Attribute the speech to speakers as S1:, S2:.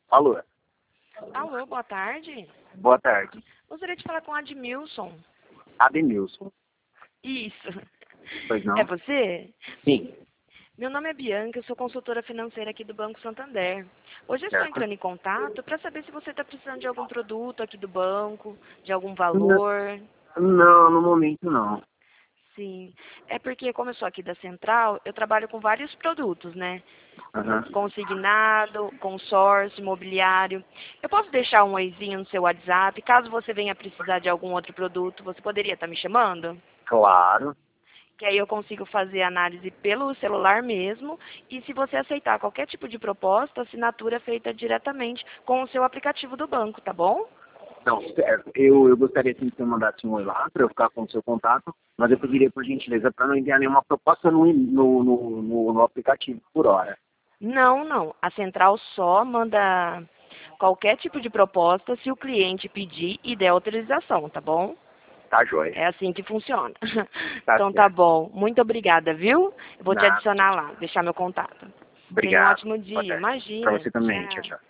S1: Alô,
S2: Alô, boa tarde.
S1: boa tarde.
S2: Gostaria de falar com a Admilson.
S1: Ademilson,
S2: Isso.
S1: pois
S2: É
S1: não?
S2: você?
S1: Sim,
S2: Meu nome é Bianca, eu sou consultora financeira aqui do Banco Santander. Hoje eu estou
S1: certo.
S2: entrando em contato para saber se você está precisando de algum produto aqui do banco, de algum
S1: N-
S2: valor.
S1: Não, no momento não.
S2: Sim. É porque, como eu sou aqui da Central, eu trabalho com vários produtos, né?
S1: Aham.
S2: Consignado, consórcio, imobiliário. Eu posso deixar um oizinho no seu WhatsApp, caso você venha precisar de algum outro produto, você poderia estar me chamando?
S1: Claro.
S2: Que aí eu consigo fazer análise pelo celular mesmo, e se você aceitar qualquer tipo de proposta, a assinatura é feita diretamente com o seu aplicativo do banco, tá bom?
S1: Não, certo. Eu gostaria sim que você mandasse um oi lá para eu ficar com o seu contato, mas eu pediria por gentileza para não enviar nenhuma proposta no aplicativo por hora.
S2: Não, não. A central só manda qualquer tipo de proposta se o cliente pedir e der autorização, tá bom?
S1: Tá, joia.
S2: É assim que funciona.
S1: Tá
S2: Então tá
S1: certo.
S2: bom. Muito obrigada, viu? Eu vou te
S1: Nada.
S2: adicionar lá, deixar meu contato. Tenha um
S1: Obrigado.
S2: ótimo
S1: Boa
S2: dia.
S1: tarde. Para
S2: Imagina.
S1: você também. Tchau,
S2: Tchau.
S1: tchau.